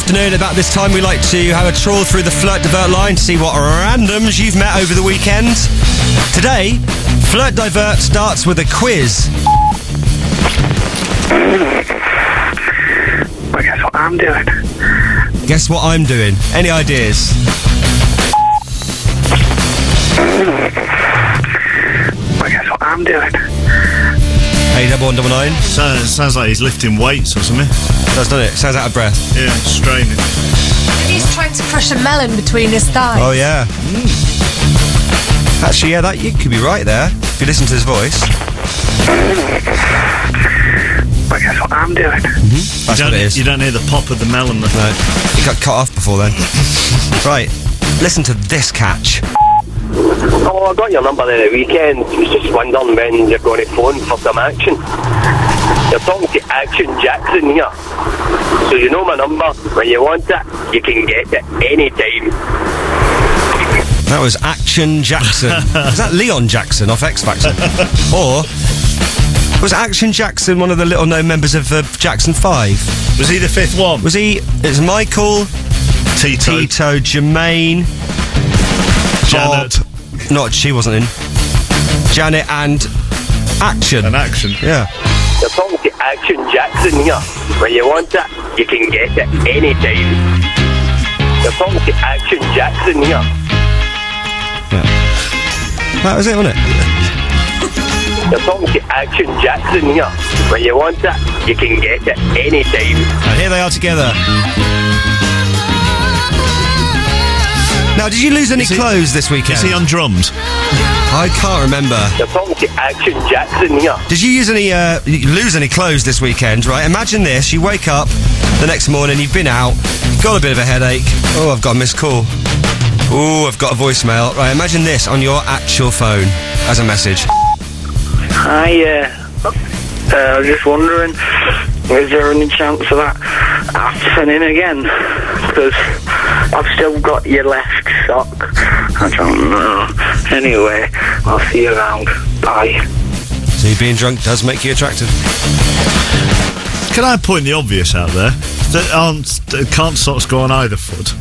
afternoon, about this time we like to have a trawl through the Flirt Divert line to see what randoms you've met over the weekend. Today, Flirt Divert starts with a quiz. Well, guess what I'm doing? Guess what I'm doing? Any ideas? Well, guess what I'm doing? 81199. Sounds like he's lifting weights or something. Doesn't it? Sounds out of breath. Yeah, straining. He's trying to crush a melon between his thighs. Oh, yeah. Actually, yeah, that you could be right there if you listen to his voice. Well, guess what I'm doing? That's what it is. You don't hear the pop of the melon. No, he got cut off before then. Right, listen to this catch. Oh, I got your number there at the weekend. I was just wondering when you're going to phone for some action. You're talking to Action Jackson here. So you know my number. When you want it, you can get it anytime. That was Action Jackson. Is that Leon Jackson off X Factor? Or was Action Jackson one of the little-known members of Jackson 5? Was he the fifth one? Was he? It's Michael, Tito, Jermaine, Janet. Bob. Not, she wasn't in. Janet and Action. An Action. Yeah. You're talking to Action Jackson here. When you want it, you can get it anytime. You're talking to Action Jackson here. That was it, wasn't it? You're talking to Action Jackson here. When you want it, you can get it anytime. And here they are together. Now, did you lose any clothes this weekend? Is he on drums? I can't remember. You're talking to Action Jackson here. Did you lose any clothes this weekend, right? Imagine this, you wake up the next morning, you've been out, got a bit of a headache. Oh, I've got a missed call. Oh, I've got a voicemail. Right, imagine this on your actual phone as a message. Hi, I was just wondering, is there any chance of that happening again? Because I've still got your left sock. I don't know. Anyway, I'll see you around. Bye. So being drunk does make you attractive. Can I point the obvious out there? Can't socks go on either foot?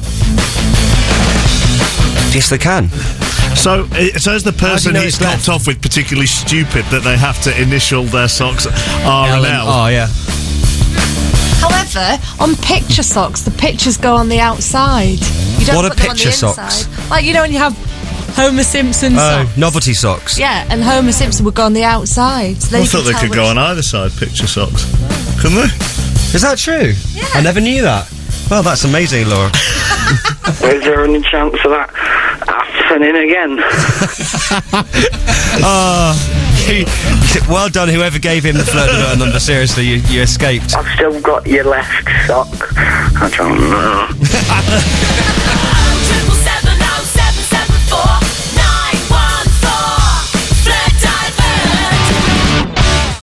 Yes, they can. So is the person know he's it's left? topped off with particularly stupid that they have to initial their socks R and L? Oh, yeah. However, on picture socks, the pictures go on the outside. You don't What are put them on the picture socks? inside. Like, you know when you have Homer Simpson socks? Novelty socks. Yeah, and Homer Simpson would go on the outside. So then I you thought can they tell could go on either side, picture socks. Couldn't they? Is that true? Yeah. I never knew that. Well, that's amazing, Laura. Is there any chance of that happening again? Well done, whoever gave him the Flirt Divert number. Seriously, you escaped. I've still got your left sock. I don't know.